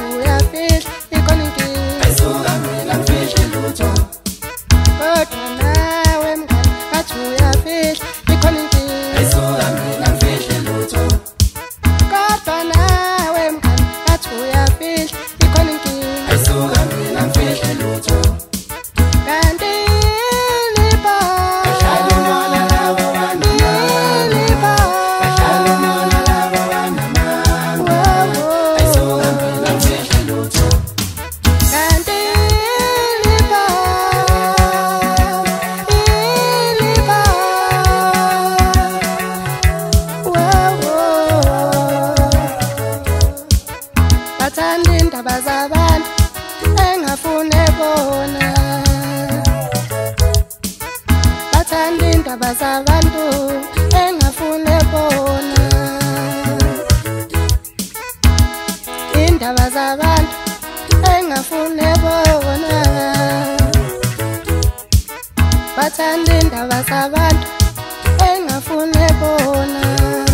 ngathi uyafihla ikhona inkinga ayisuka mina mfihle lutho kodwa nawe mngani ngathi uyafihla ikhona inkinga ayisuka mina mfihle lutho kodwa nawe mngani ngathi uyafihla ikhona inkinga ayisuka mina mfihle lutho kanti bathanda indaba zabantu engafune bona bathanda indaba zabantu engafune bona indaba zabantu engafune bona bathanda indaba zabantu engafune bona